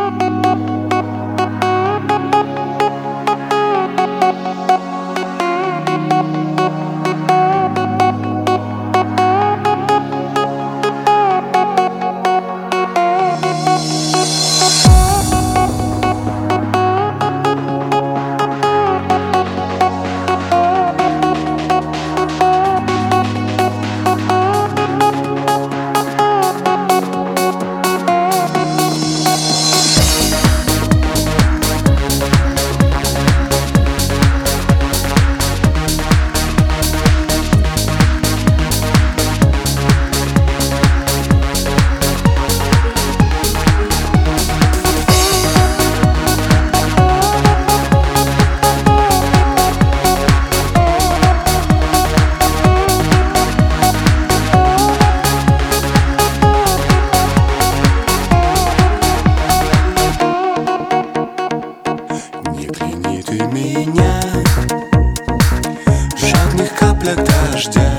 Ты меня в жадных каплях дождя.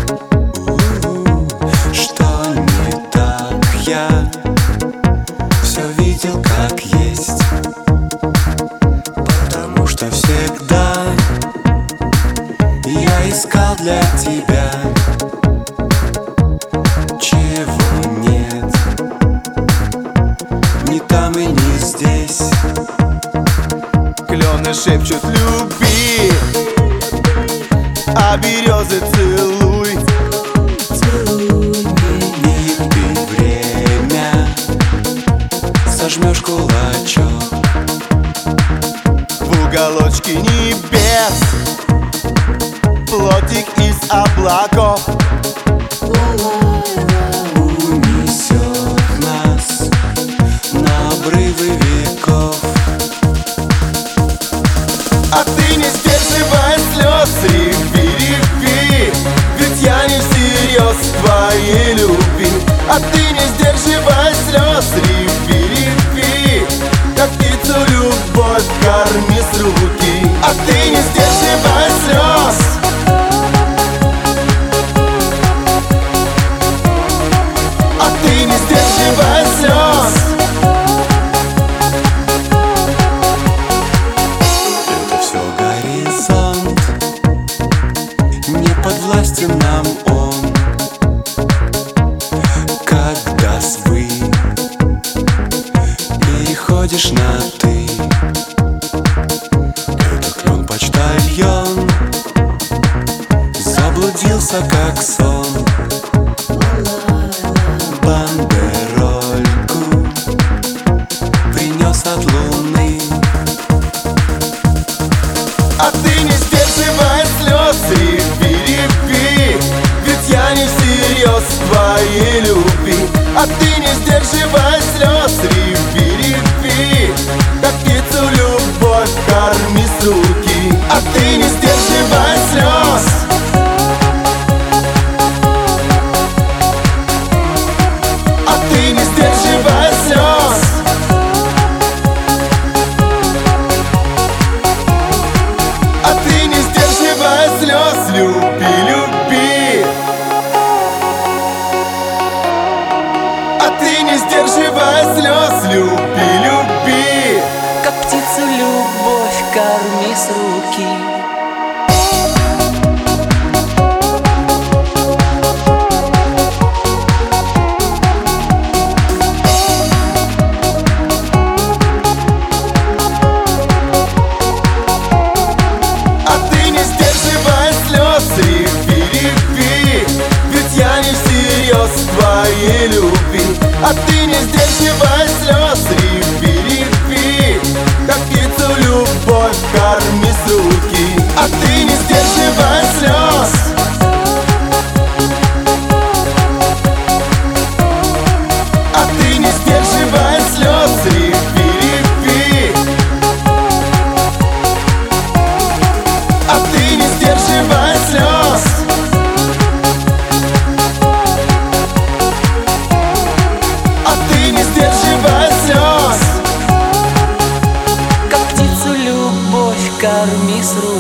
Что не так, я все видел как есть, потому что всегда я искал для тебя, чего нет ни там и не здесь. Клены шепчут люби, а березы целуй. И ты время сожмешь кулачок В уголочке небес плотик из облаков унесет нас на обрывы веков. А ты не сдерживай слез, реви, реви, ведь я не всерьез твоей любви. А ты не сдерживай слез, реви, реви, как птицу любовь корми с руки. А ты не сдерживай слез. А ты не сдерживай слез. Не подвластен нам он, когда свы переходишь на ты. Это клен-почтальон заблудился как сон. Бандерольку принес от луны. А ты не сдерживай слез, реви, реви, ведь я не всерьез твоей любви. А ты не сдерживай слез, реви, реви, как птицу любовь корми с руки. А ты не сдерживай слез. А ты не сдерживай слез. А ты не сдерживай слез, люби, люби. А ты не сдерживай слез, люби, люби. Как птицу любовь корми с руки. Твоей любви. А ты не сдерживай слез, реви, реви, как птицу любовь корми с руки. А ты не сдерживай слез. А ты не сдерживай слез, реви, реви. А ты не сдерживай слез. А ты не сдерживай слез. Как птицу любовь корми с руки.